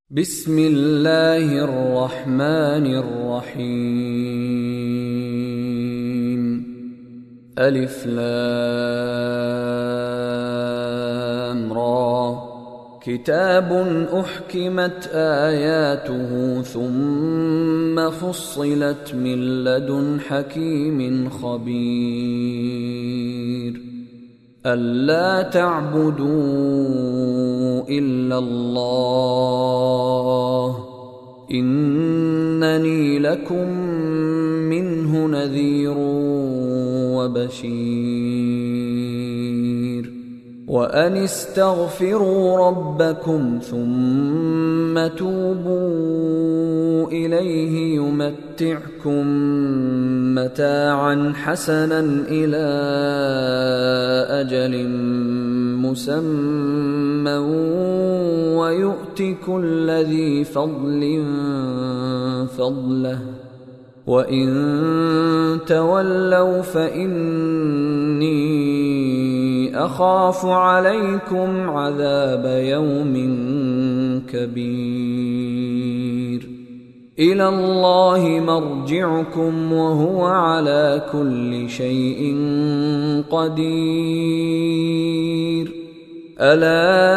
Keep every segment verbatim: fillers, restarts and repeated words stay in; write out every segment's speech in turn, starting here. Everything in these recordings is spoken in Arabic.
بسم الله الرحمن الرحيم. ألف لام را. كتاب أحكمت آياته ثم فصلت من لدن حكيم خبير. ألا تعبدوا إلا الله إنني لكم منه نذير وبشير. وأن استغفروا ربكم ثم توبوا إليه يمتعكم متاعا حسنا إلى أجل مسمى ويؤت كل ذي فضل فضله وإن تولوا فإني أخاف عليكم عذاب يوم كبير. إلى الله مرجعكم وهو على كل شيء قدير. ألا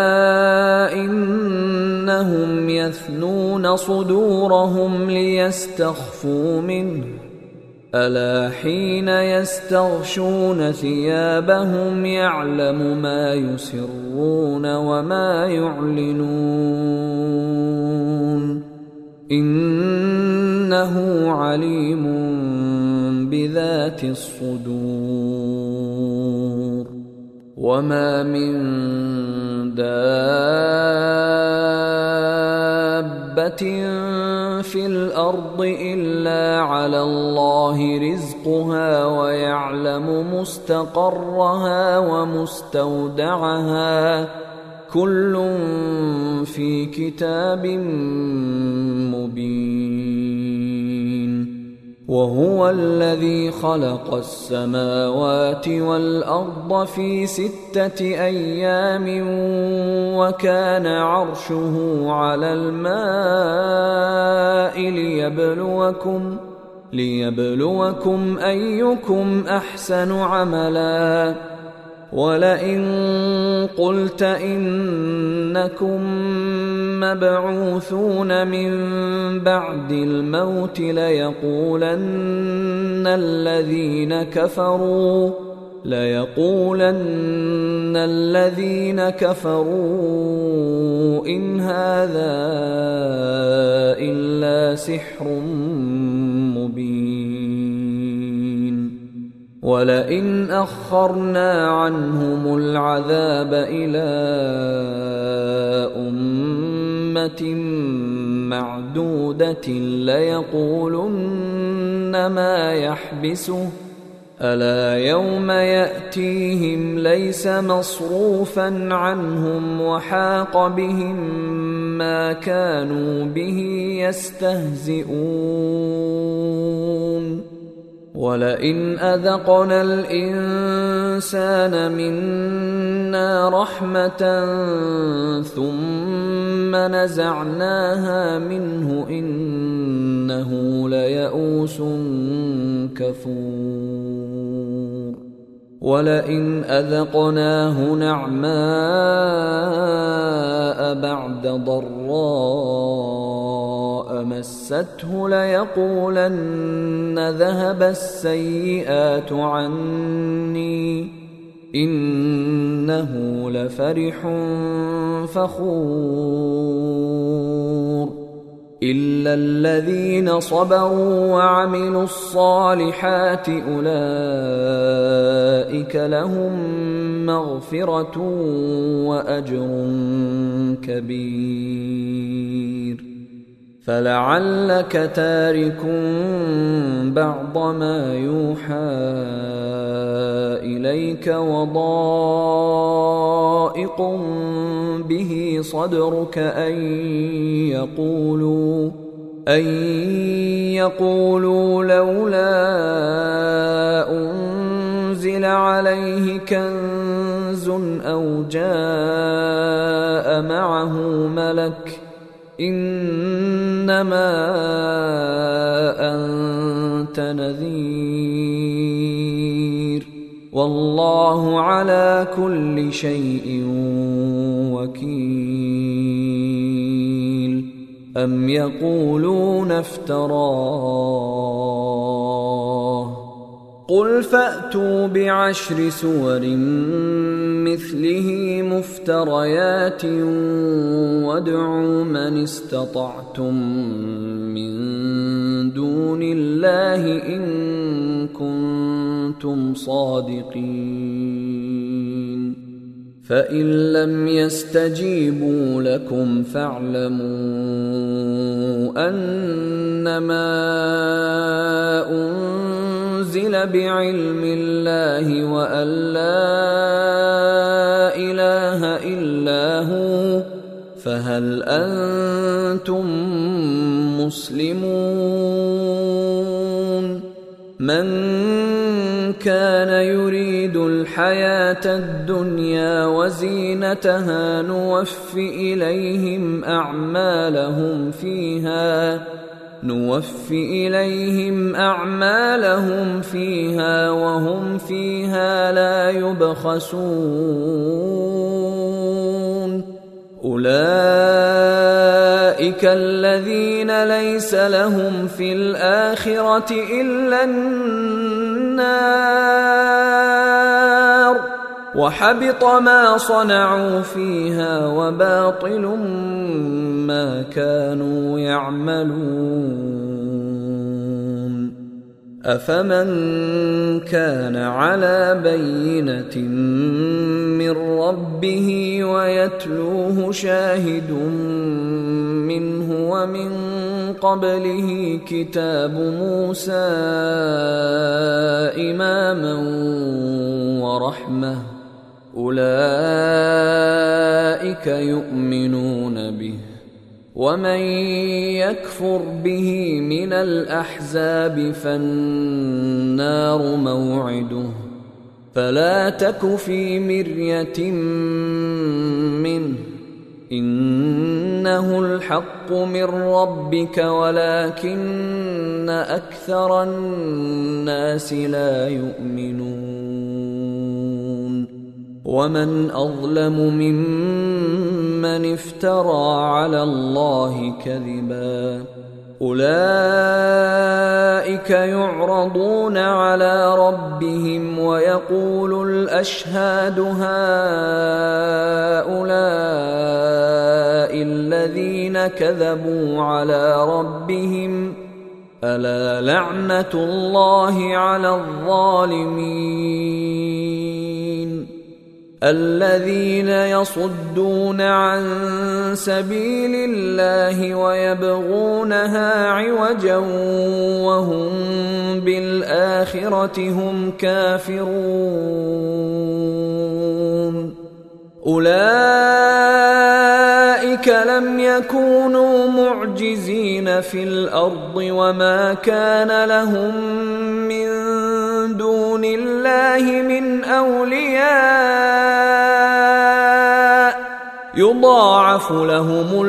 إنهم يثنون صدورهم ليستخفوا منه ألا حين يستغشون ثيابهم يعلم ما يسرون وما يعلنون إنه عليم بذات الصدور. وما من دابة في الأرض إلا على الله رزقها ويعلم مستقرها ومستودعها كل في كتاب مبين. وهو الذي خلق السماوات والأرض في ستة أيام وكان عرشه على الماء ليبلوكم ليبلوكم أيكم أحسن عملا. ولئن قلت إنكم مبعوثون من بعد الموت ليقولن الذين كفروا ليقولن الذين كفروا إن هذا إلا سحر مبين. ولئن أخرنا عنهم العذاب إلى أمة معدودة ليقولن ما يحبسه ألا يوم يأتيهم ليس مصروفا عنهم وحاق بهم ما كانوا به يستهزئون. ولئن أذقنا الإنسان منا رحمة ثم نزعناها منه إنه ليئوس كفور. ولئن أذقناه نعماء بعد ضراء مسته ليقولن ذهب السيئات عني إنه لفرح فخور. إلا الذين صبروا وعملوا الصالحات أولئك لهم مغفرة وأجر كبير. فلعلك تارك بعض ما يوحى إليك وضائق به صدرك أن يقولوا أن يقولوا لولا أنزل عليه كنز أو جاء معه ملك إنما أنت نذير والله على كل شيء وكيل أم يقولون افتراه قل فأتوا بعشر سور مثله مفتريات وادعوا من استطعتم من دون الله إن كنتم صادقين فإن لم يستجيبوا لكم فاعلموا أنما أنزل بعلم الله وأن لا إله إلا هو فهل أنتم مسلمون من كان يريد الحياة الدنيا وزينتها نوف إليهم أعمالهم فيها نوف إليهم أعمالهم فيها وهم فيها لا يبخسون أولئك الذين ليس لهم في الآخرة إلا النار وحبط ما صنعوا فيها وباطل ما كانوا يعملون أفمن كان على بينة من ربه ويتلوه شاهد منه ومن قبله كتاب موسى إماما ورحمة أولئك يؤمنون به ومن يكفر به من الأحزاب فالنار موعده فلا تك في مرية منه إنه الحق من ربك ولكن أكثر الناس لا يؤمنون ومن أظلم ممن افترى على الله كذبا أولئك يعرضون على ربهم ويقول الأشهاد هؤلاء الذين كذبوا على ربهم ألا لعنة الله على الظالمين الذين يصدون عن سبيل الله ويبغونها عوجا وهم بالآخرة هم كافرون أولئك لم يكونوا معجزين في الأرض وما كان لهم من دون الله من أولياء يضاعف لهم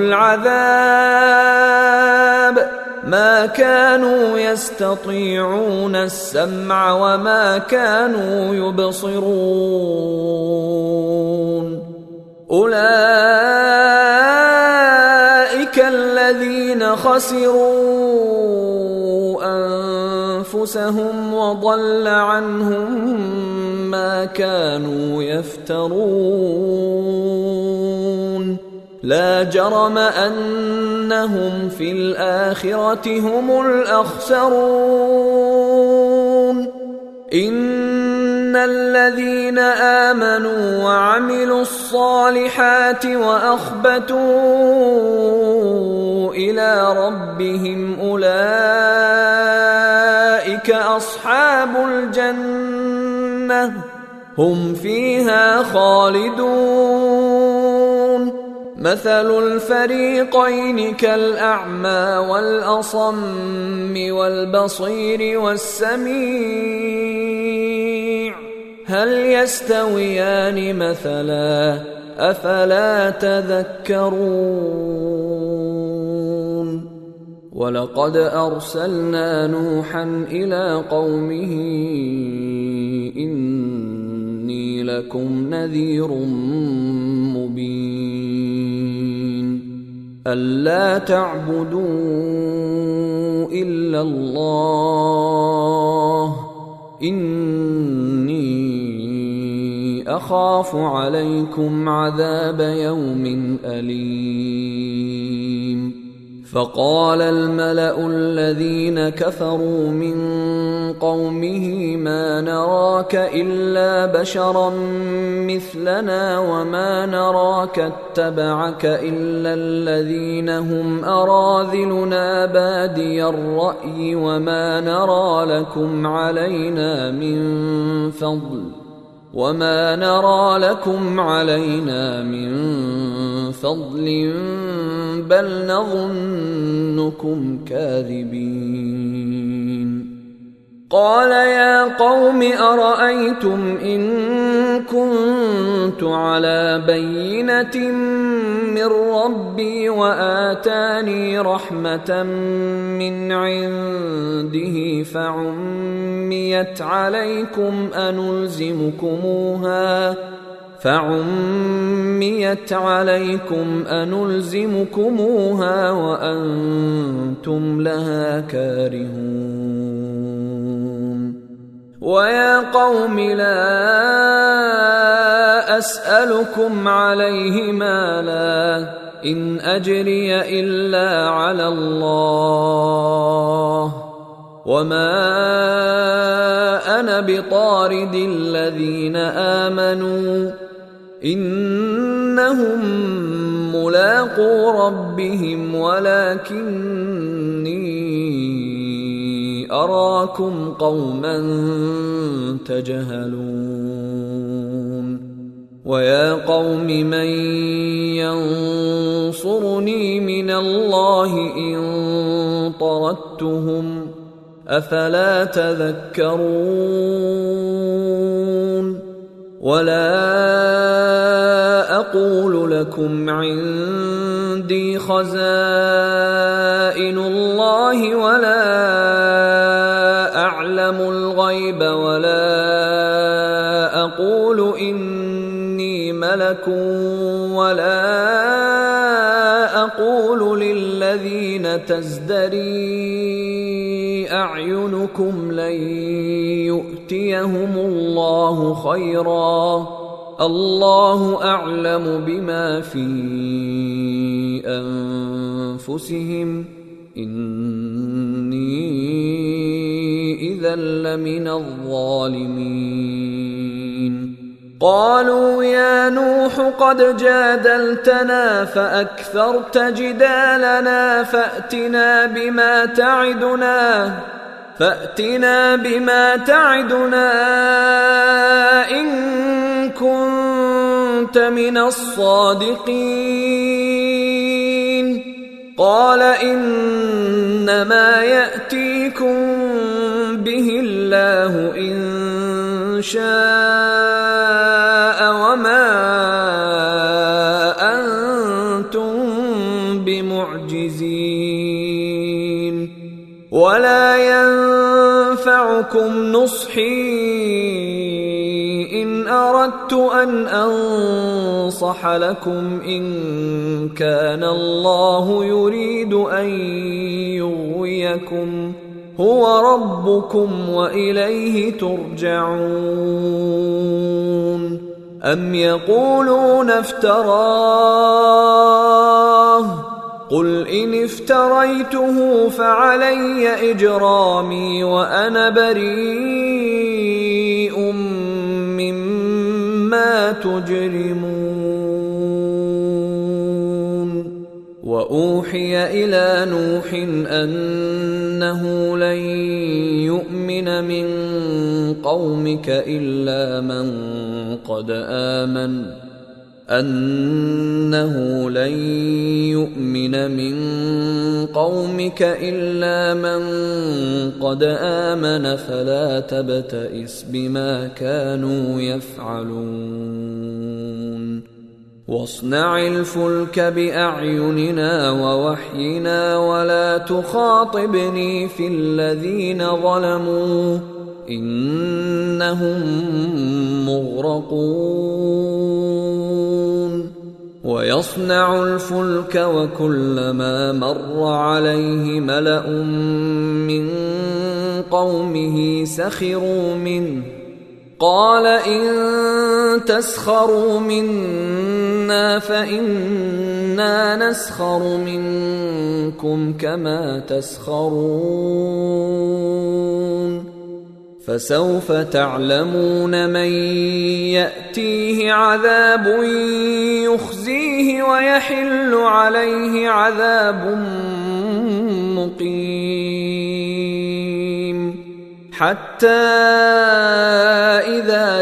العذاب ما كانوا يستطيعون السمع وما كانوا يبصرون أولئك الذين خسروا أنفسهم وضل عنهم ما كانوا يفترون لا جرم أنهم في الآخرة هم الأخسرون إن الذين آمنوا وعملوا الصالحات وأخبتوا إلى ربهم أولئك أصحاب الجنة هم فيها خالدون مثل الفريقين كالأعمى والأصم والبصير والسميع هل يستويان مثلا أفلا تذكرون ولقد أرسلنا نوحا إلى قومه إني لكم نذير مبين ألا تعبدوا إلا الله إني أخاف عليكم عذاب يوم أليم فقال الملأ الذين كفروا من قومه ما نراك إلا بشرا مثلنا وما نراك اتبعك إلا الذين هم أراذلنا بادي الرأي وما نرى لكم علينا من فضل وما نرى لكم علينا من فضل بل نظنكم كاذبين قال يا قوم أرأيتم إن كنت على بينة من ربي وآتاني رحمة من عنده فعميت عليكم أنلزمكموها فعميت عليكم أنلزمكموها وأنتم لها كارهون ويا قوم لا أسألكم عليه مالا إن أجري إلا على الله وما أنا بطارد الذين آمنوا إنهم ملاقو ربهم ولكني أراكم قوما تجهلون ويا قوم من ينصرني من الله إن طردتهم أفلا تذكرون ولا أقول لكم عندي خزائن الله ولا أعلم الغيب ولا أقول إني ملك ولا أقول للذين تزدري أعينكم لن يؤتيهم الله خيرا الله أعلم بما في أنفسهم إني إذا لمن الظالمين قالوا يا نوح قد جادلتنا فأكثرت جدالنا فأتنا بما تعدنا فأتنا بما تعدنا إن كنت من الصادقين قال إنما يأتيكم به الله إن شاء وما أنتم بمعجزين ولا ينفعكم نصحي إن أردت أن أنصح لكم إن كان الله يريد أن يغويكم هو ربكم وإليه ترجعون أم يقولون افتراه قل إن افتريته فعلي إجرامي وأنا بريء مما تجرمون وأوحي إلى نوح أنه لن يؤمن من قومك إلا من قد آمن أنه لن يؤمن من قومك إلا من قد آمن فلا تبتئس بما كانوا يفعلون واصنع الفلك بأعيننا ووحينا ولا تخاطبني في الذين ظلموا إنهم مغرقون ويصنع الفلك وكلما مر عليه ملأ من قومه سخروا منه قال إن تسخروا منا فإنا نسخر منكم كما تسخرون فسوف تعلمون من يأتيه عذاب يخزيه ويحل عليه عذاب مقيم حتى إذا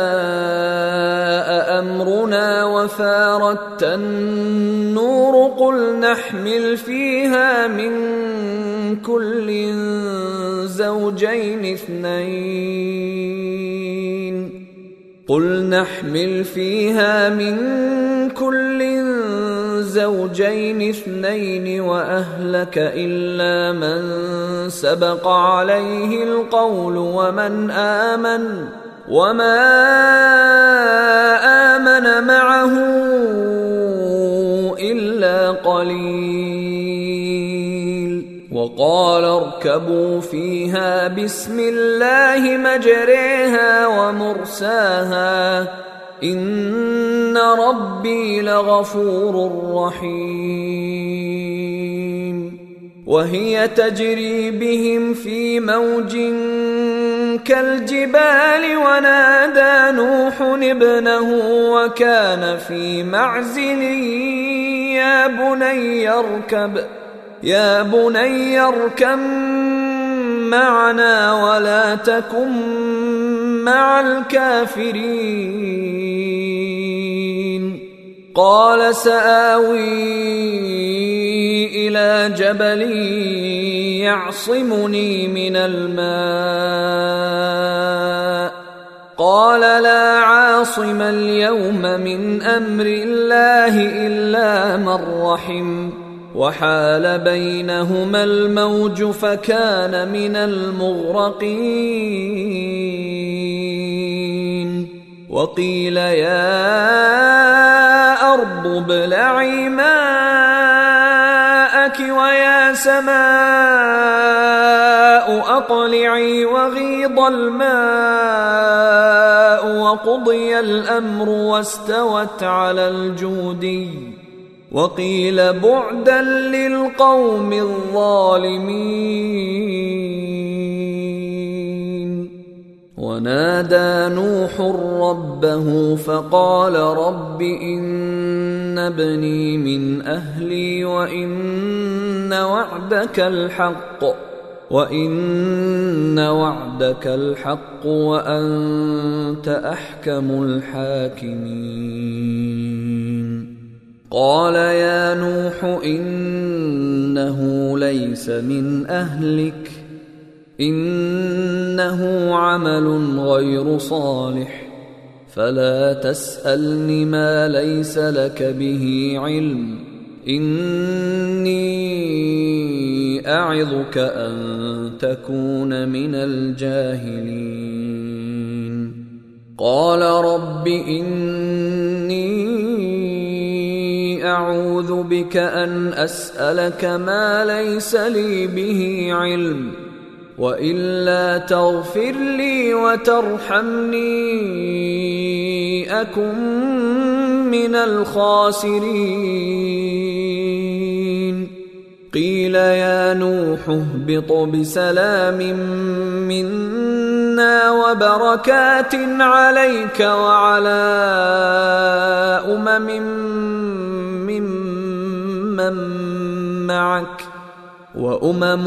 جاء أمرنا وفارت النور قل نحمل فيها من كل زوجين اثنين قل نحمل فيها من كل زوجين اثنين وأهلك إلا من سبق عليه القول ومن آمن وما آمن معه إلا قليل وقال اركبوا فيها بسم الله مجريها ومرساها إن ربي لغفور رحيم وهي تجري بهم في موج كالجبال ونادى نوح ابنه وكان في معزل يا بني اركب يا بني اركب معنا ولا تكن مع الكافرين قال سآوي إلى جبل يعصمني من الماء قال لا عاصم اليوم من أمر الله إلا من رحم وحال بينهما الموج فكان من المغرقين وقيل يا أرض ابلعي ماءك ويا سماء أقلعي وغيض الماء وقضي الأمر واستوت على الجودي وقيل بعدا للقوم الظالمين ونادى نوح ربه فقال رب إن ابني من أهلي وإن وعدك الحق وإن وعدك الحق وأنت أحكم الحاكمين قال يا نوح إنه ليس من أهلك إنه عمل غير صالح فلا تسألني ما ليس لك به علم إني أعظك أن تكون من الجاهلين قال رب إني أعوذ بك أن أسألك ما ليس لي به علم وإلا تغفر لي وترحمني أكن من الخاسرين قيل يا نوح اهبط بسلام منا وبركات عليك وعلى أمم ممن معك وأمم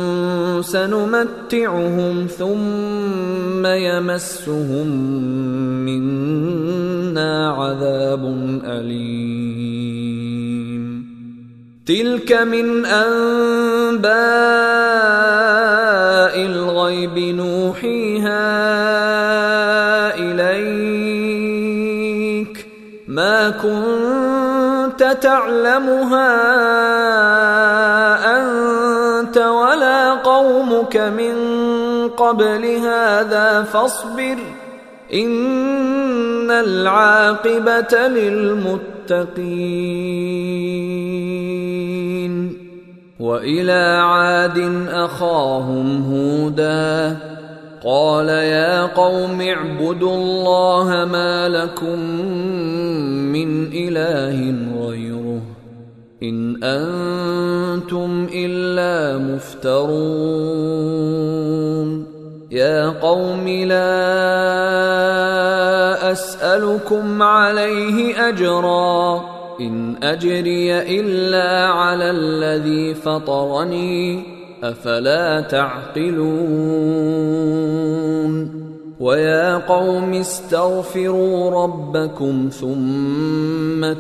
سنمتعهم ثم يمسهم منا عذاب أليم تلك من أنباء الغيب نوحيها إليك ما كنت كنت تعلمها أنت ولا قومك من قبل هذا فاصبر إن العاقبة للمتقين. وإلى عاد أخاهم هودا قال يا قوم اعبدوا الله ما لكم من إله غيره إن أنتم إلا مفترون. يا قوم لا أسألكم عليه أجرا إن أجري إلا على الذي فطرني أفلا تعقلون. ويا قوم استغفروا ربكم ثم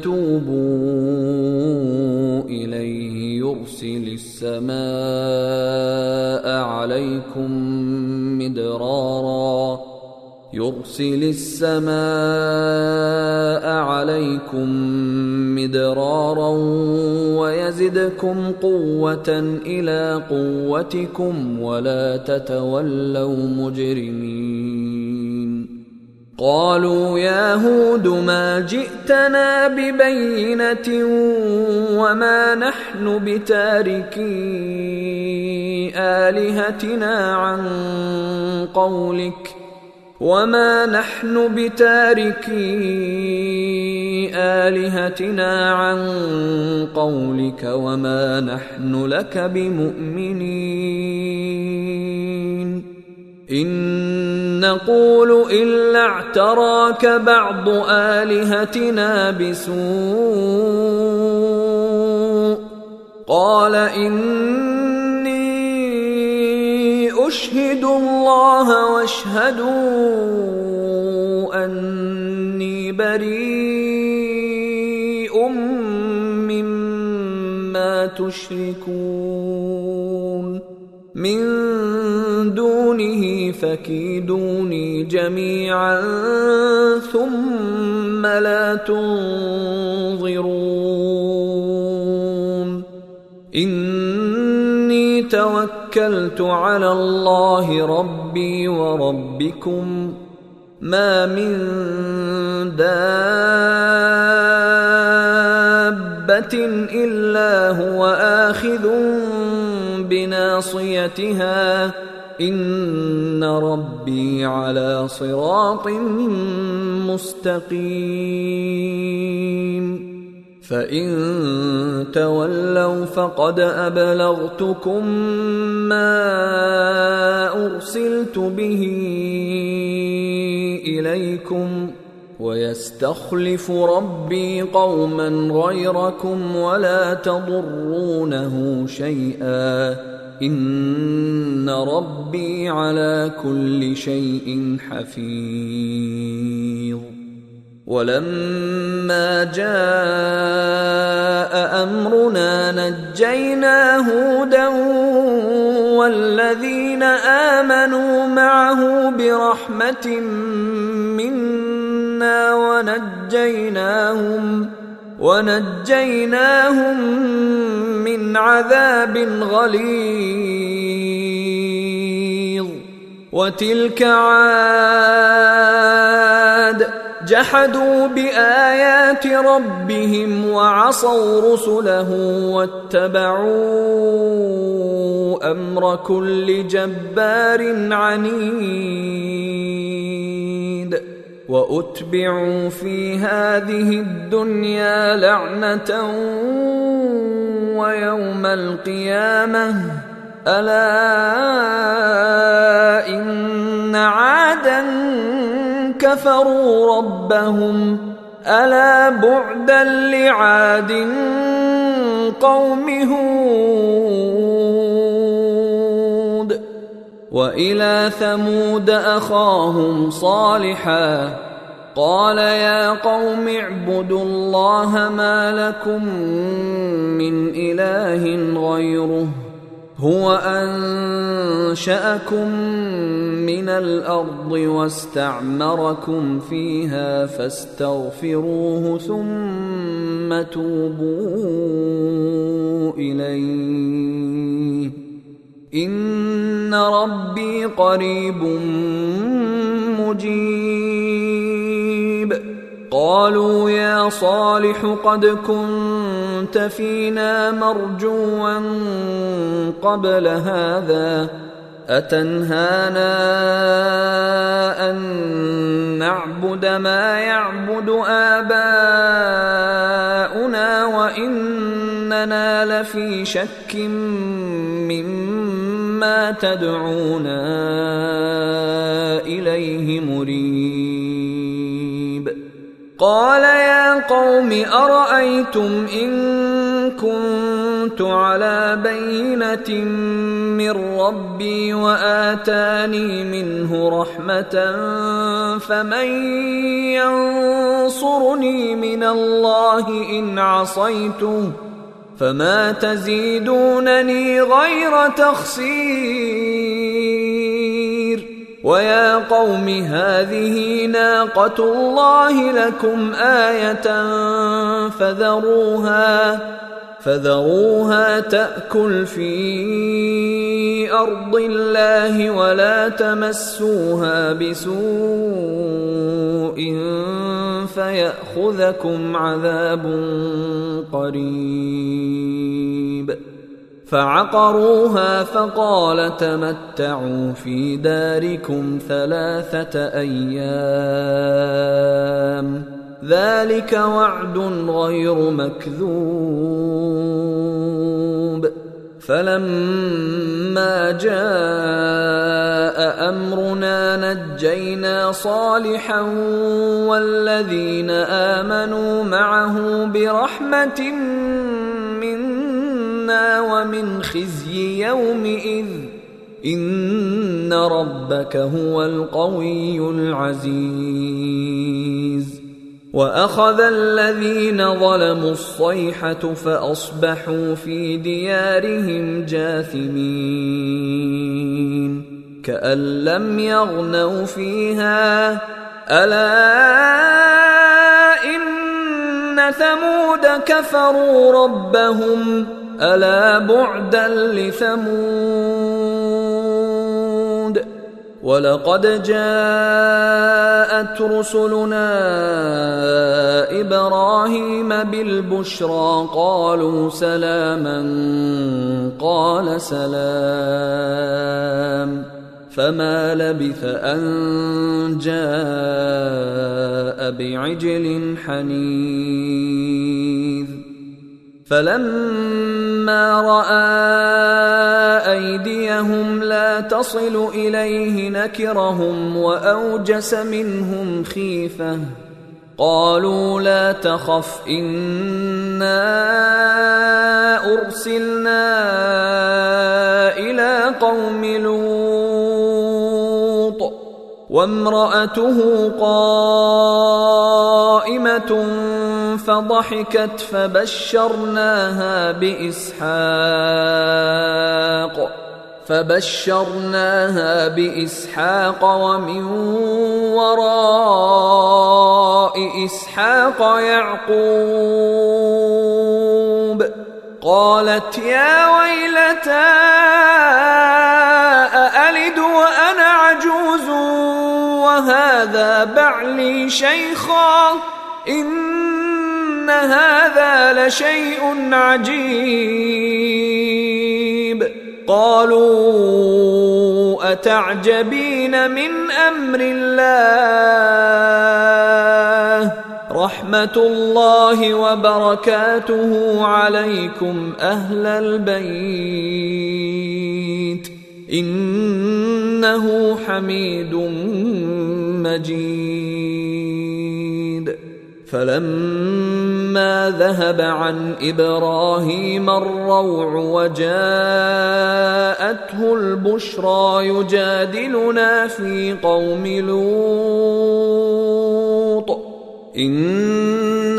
توبوا إليه يرسل السماء عليكم مدرارا يرسل السماء عليكم مدرارا ويزدكم قوة إلى قوتكم ولا تتولوا مجرمين. قالوا يا هود ما جئتنا ببينة وما نحن بتاركي آلهتنا عن قولك وما نحن بتاركي آلهتنا عن قولك وما نحن لك بمؤمنين. إن نقول إلا اعتراك بعض آلهتنا بسوء قال إني أشهد الله واشهدوا أني بريء مما تشركون من دونه فكيدوني جميعا ثم لا تنظرون. إني توكلت على الله ربي وربكم ما من دابة إلا هو آخذ بناصيتها إن ربي على صراط مستقيم. فإن تولوا فقد أبلغتكم ما أرسلت به إليكم ويستخلف ربي قوما غيركم ولا تضرونه شيئا إن ربي على كل شيء حفيظ. ولما جاء أمرنا نجينا هودا والذين آمنوا معه برحمة منا ونجيناهم ونجيناهم من عذاب غليظ. وتلك عاد جحدوا بآيات ربهم وعصوا رسله واتبعوا أمر كل جبار عنيد. وأتبعوا في هذه الدنيا لعنة ويوم القيامة ألا إن عادا كفروا ربهم ألا بعدا لعاد قوم هود. وإلى ثمود أخاهم صالحا قال يا قوم اعبدوا الله ما لكم من إله غيره هو أنشأكم من الأرض واستعمركم فيها فاستغفروه ثم توبوا إليه إن ربي قريب مجيب. قالوا يا صالح قد كنت فينا مرجوا قبل هذا أتنهانا أن نعبد ما يعبد آباؤنا وإننا لفي شك مما تدعونا إليه مريب. قال يا قوم أرأيتم إن كنت على بينة من ربي وآتاني منه رحمة فمن ينصرني من الله إن عصيته فما تزيدونني غير تخسير. ويا قوم هذه ناقة الله لكم آية فذروها فذروها تأكل في أرض الله ولا تمسوها بسوء فيأخذكم عذاب قريب. فعقروها فقال تمتعوا في داركم ثلاثة أيام ذلك وعد غير مكذوب. فلما جاء أمرنا نجينا صالحا والذين آمنوا معه برحمة منا ومن خزي يومئذ إن ربك هو القوي العزيز. وأخذ الذين ظلموا الصيحة فأصبحوا في ديارهم جاثمين كأن لم يغنوا فيها ألا إن ثمود كفروا ربهم ألا بعدا لثمود. ولقد جاءت رسلنا إبراهيم بالبشرى قالوا سلاما قال سلام فما لبث أن جاء بعجل حنيذ. فلما رأى أيديهم لا تصل إليه نكرهم وأوجس منهم خيفة قالوا لا تخف إنا أرسلنا إلى قوم لوط وامرأته قائمة فضحكت فبشرناها بإسحاق فبشرناها بإسحاق ومن وراء إسحاق يعقوب. قالت يا ويلتى أألد وأنا عجوز وهذا بعلي شيخا إن هذا لشيء عجيب. قالوا أتعجبين من أمر الله رحمة الله وبركاته عليكم أهل البيت إنه حميد مجيد. فلما ذهب عن إبراهيم الروع وجاءته البشرى يجادلنا في قوم لوط إن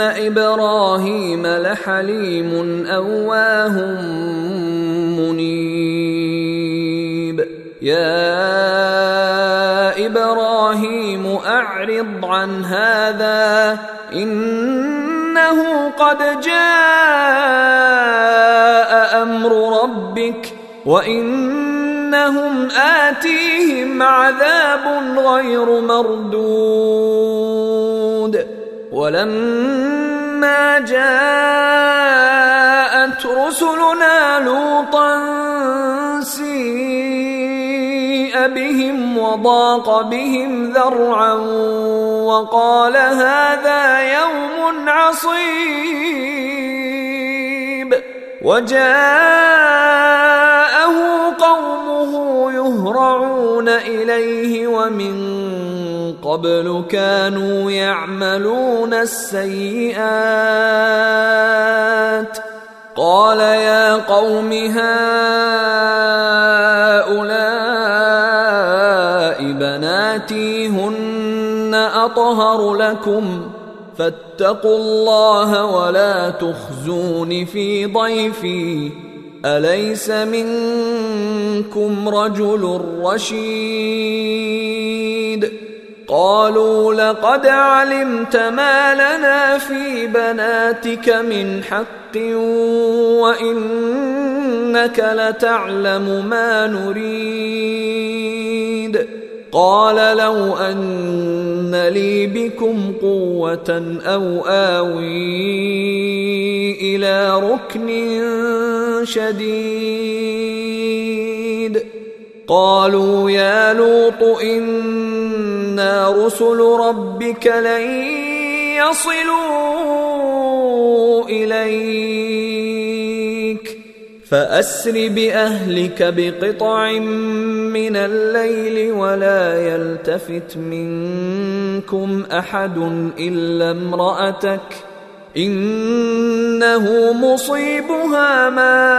إبراهيم لحليم أواه منيب. يا إبراهيم أعرض عن هذا إنه قد جاء أمر ربك وإنهم آتيهم عذاب غير مردود ولما جاءت رسلنا لوطا سيء بهم وضاق بهم ذرعا وقال هذا يوم عصيب وجاءه قومه يهرعون إليه ومن قبل كانوا يعملون السيئات قال يا قوم هؤلاء بناتي هن أطهر لكم فاتقوا الله ولا تخزون في ضيفي أليس منكم رجل رشيد قالوا لقد علمت ما لنا في بناتك من حق وإنك لتعلم ما نريد قال لو أن لي بكم قوة أو آوي إلى ركن شديد قالوا يا لوط إنا رسل ربك لن يصلوا إليك فأسر بأهلك بقطع من الليل ولا يلتفت منكم أحد إلا امرأتك إنه مصيبها ما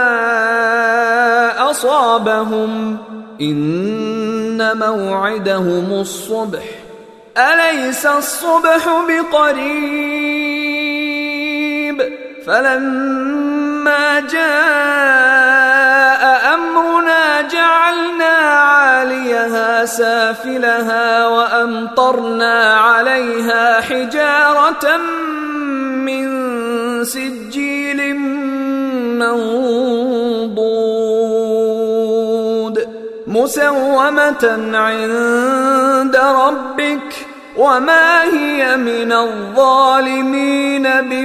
أصابهم إن موعدهم الصبح أليس الصبح بقريب فلما جاء أمرنا جعلنا عاليها سافلها وأمطرنا عليها حجارة من سجيل منضود مسومة عند ربك وما هي من الظالمين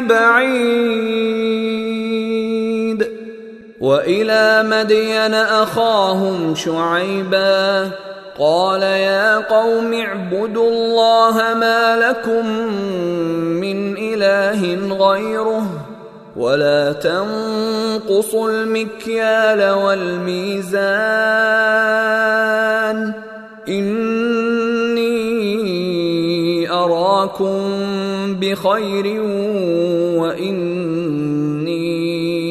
ببعيد وإلى مدين أخاهم شعيبا قال يا قوم اعبدوا الله ما لكم من إله غيره ولا تنقصوا المكيال والميزان إني أراكم بخير وإني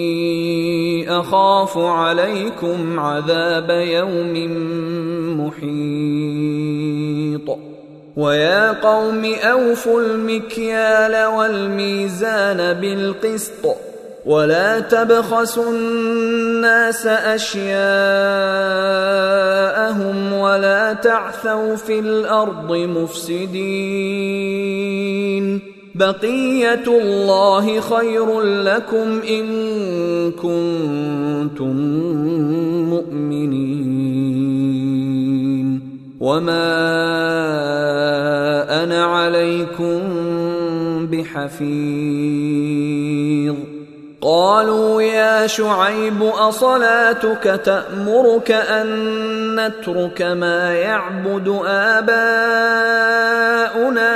أخاف عليكم عذاب يوم محيط ويا قوم أوفوا المكيال والميزان بالقسط ولا تبخسوا الناس أشياءهم ولا تعثوا في الأرض مفسدين بقية الله خير لكم إن كنتم مؤمنين وما أنا عليكم بحفيظ قالوا يا شعيب أصلاتك تأمرك أن نترك ما يعبد آباؤنا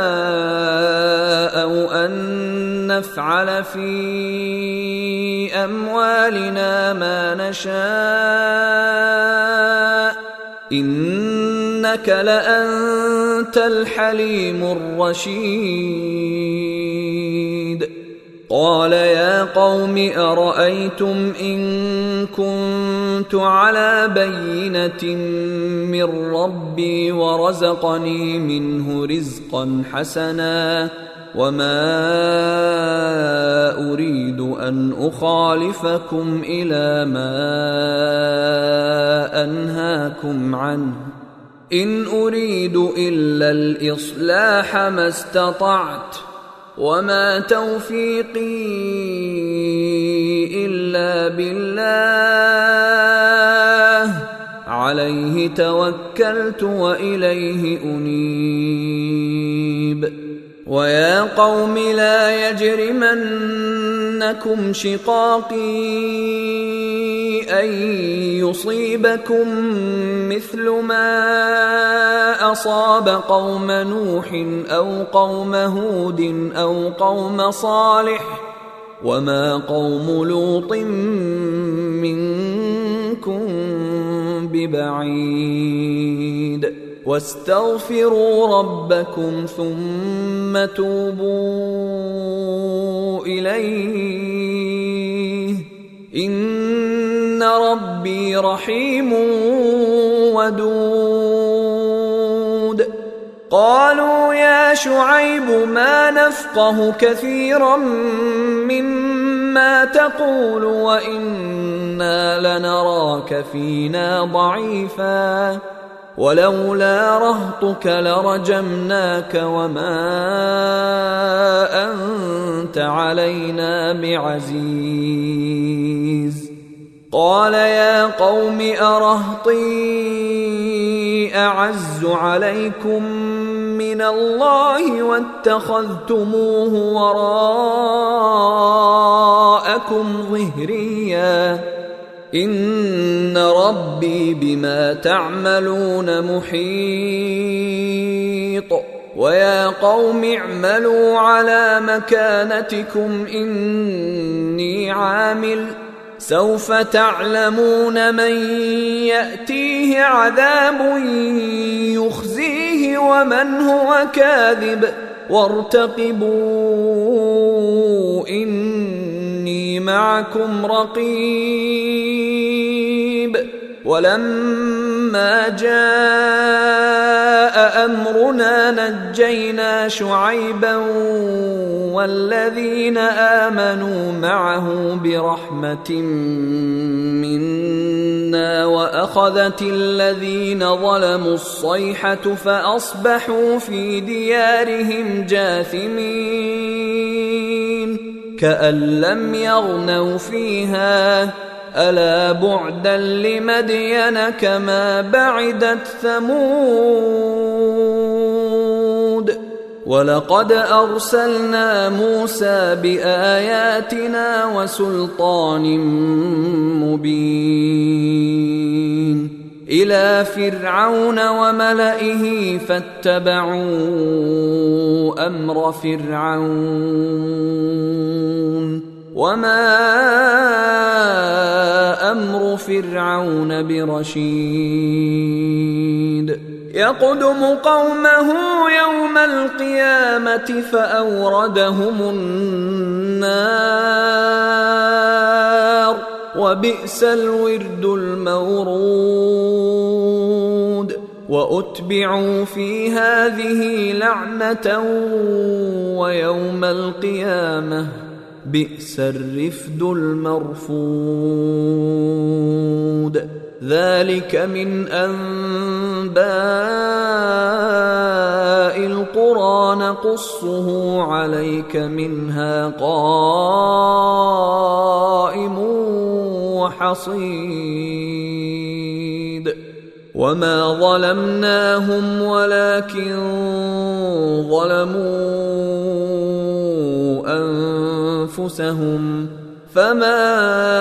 أو أن نفعل في أموالنا ما نشاء إنك لأنت الحليم الرشيد قال يا قوم أرأيتم إن كنت على بينة من ربي ورزقني منه رزقا حسنا وما أريد أن أخالفكم إلى ما أنهاكم عنه إن أريد إلا الإصلاح ما استطعت وما توفيقي إلا بالله عليه توكلت وإليه أنيب ويا قوم لا يجرمنكم شقاقي أن يصيبكم مثل ما أصاب قوم نوح أو قوم هود أو قوم صالح وما قوم لوط منكم ببعيد واستغفروا ربكم ثم توبوا إليه إن ربي رحيم ودود قالوا يا شعيب ما نفقه كثيرا مما تقول وإنا لنراك فينا ضعيفا ولولا رهطك لرجمناك وما أنت علينا بعزيز قال يا قوم أرهطي أعز عليكم من الله واتخذتموه وراءكم ظهريا إن ربي بما تعملون محيط ويا قوم اعملوا على مكانتكم إني عامل سوف تعلمون من يأتيه عذاب يخزيه ومن هو كاذب وارتقبوا إني معكم رقيب ولما جاء أمرنا نجينا شعيبا والذين آمنوا معه برحمة منا وأخذت الذين ظلموا الصيحة فأصبحوا في ديارهم جاثمين كأن لم يغنوا فيها ألا بعدا لمدين كما بعدت ثمود ولقد أرسلنا موسى بآياتنا وسلطان مبين إلى فرعون وملئه فاتبعوا أمر فرعون وما أمر فرعون برشيد يقدم قومه يوم القيامة فأوردهم النار وبئس الورد المورود وأتبعوا في هذه لعنة ويوم القيامة بئس الرفد المرفود ذلك من أنباء القرى نقصه عليك منها قائم وحصيد وما ظلمناهم ولكن ظلموا أنفسهم فما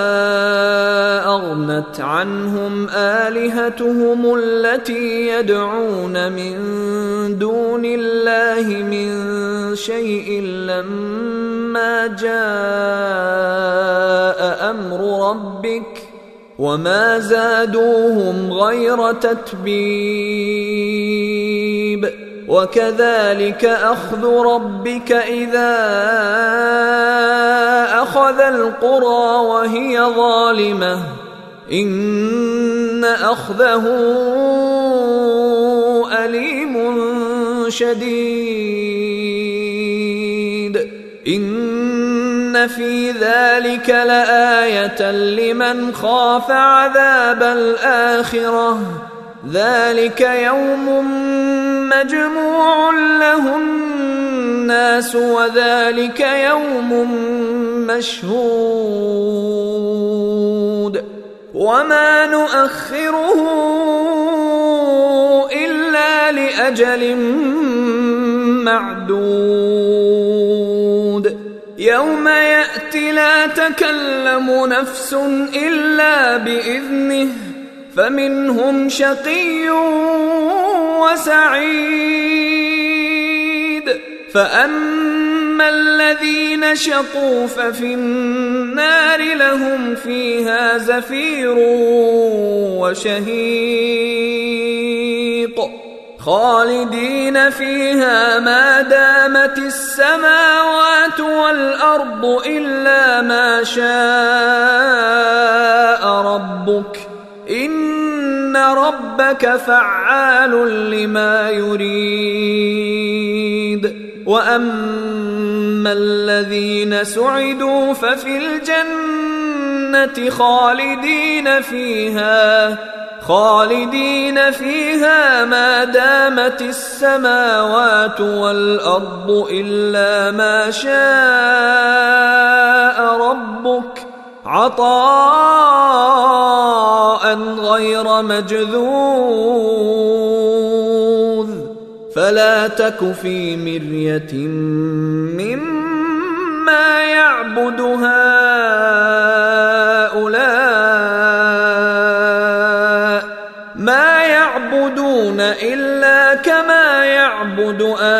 أغنت عنهم آلهتهم التي يدعون من دون الله من شيء لما جاء أمر ربك وما زادوهم غير تتبيب وكذلك أخذ ربك إذا أخذ القرى وهي ظالمة إن أخذه أليم شديد إن في ذلك لآية لمن خاف عذاب الآخرة ذلك يوم مجموع له الناس وذلك يوم مشهود وما نؤخره إلا لأجل معدود يوم يأتي لا تكلم نفس إلا بإذنه فمنهم شقي وسعيد فأما الذين شقوا ففي النار لهم فيها زفير وشهيق خالدين فيها ما دامت السماوات والأرض إلا ما شاء ربك إن ربك فعال لما يريد وأما الذين سعدوا ففي الجنة خالدين فيها خالدين فيها ما دامت السماوات والأرض إلا ما شاء ربك عطاء غير مجذوذ فلا تك في مرية مما يعبد هؤلاء ما يعبدون إلا كما يعبد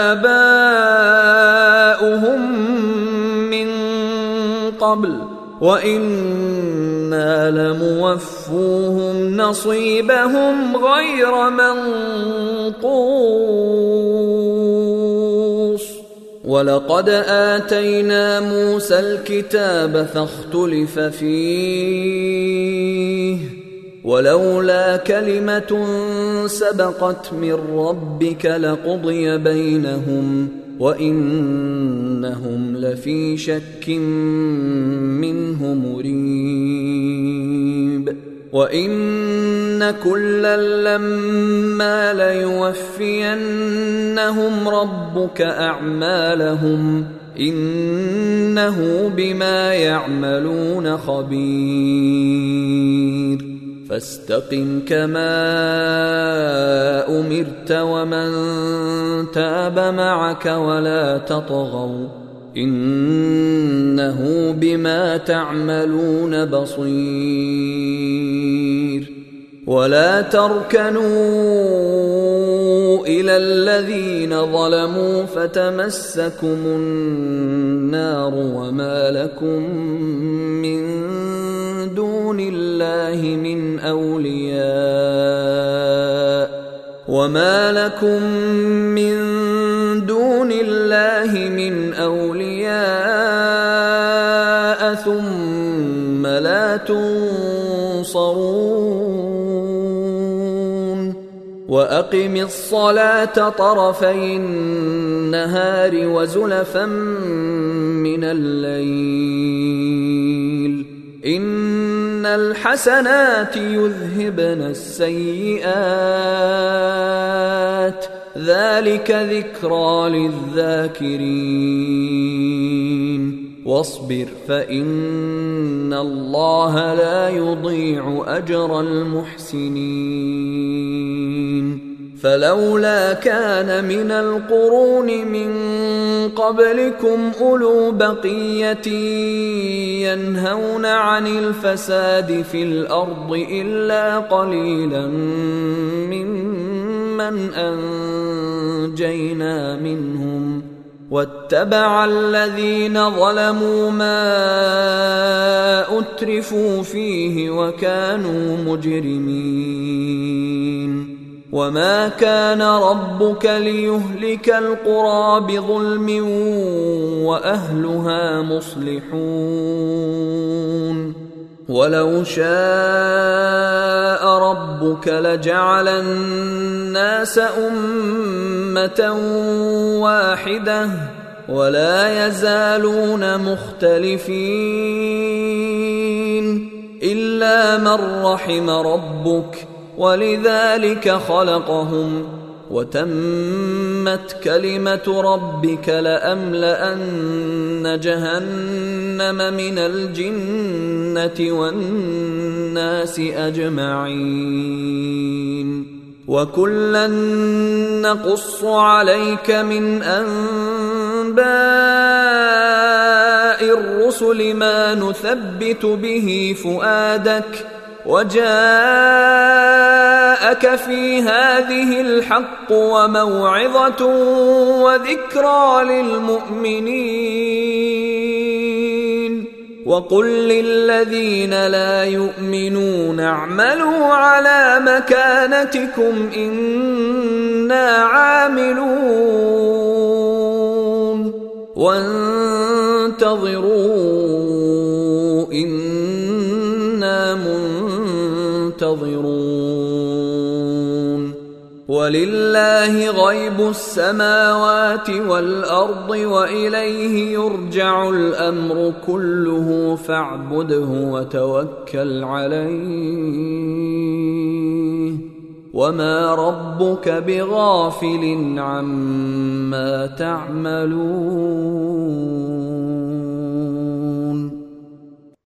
آباؤهم من قبل وإنا لموفوهم نصيبهم غير منقوص ولقد آتينا موسى الكتاب فاختلف فيه ولولا كلمة سبقت من ربك لقضي بينهم وإنهم لفي شك منه مريب وإن كلا لما ليوفينهم ربك أعمالهم إنه بما يعملون خبير فاستقم كما أمرت ومن تاب معك ولا تطغوا إنه بما تعملون بصير ولا تركنوا إلى الذين ظلموا فتمسكم النار وما لكم من دون الله من أولياء وما لكم من دون الله من أولياء ثم لا تنصرون وأقم الصلاة طرفي النهار وزلفا من الليل إن الحسنات يذهبن السيئات ذلك ذكرى للذاكرين واصبر فإن الله لا يضيع أجر المحسنين فلولا كان من القرون من قبلكم أولو بقية ينهون عن الفساد في الأرض إلا قليلا ممن أنجينا منهم واتبع الذين ظلموا ما أترفوا فيه وكانوا مجرمين وما كان ربك ليهلك القرى بظلم وأهلها مصلحون ولو شاء ربك لجعل الناس أمة واحدة ولا يزالون مختلفين إلا من رحم ربك ولذلك خلقهم وتمت كلمة ربك لأملأن جهنم من الجنة والناس أجمعين وكلا نقص عليك من أنباء الرسل ما نثبت به فؤادك وجاءك في هذه الحق وموعظة وذكرى للمؤمنين وقل للذين لا يؤمنون اعملوا على مكانتكم إنا عاملون وانتظروا إنا منتظرون ولله غيب السماوات والأرض وإليه يرجع الأمر كله فاعبده وتوكل عليه وما ربك بغافل عما تعملون.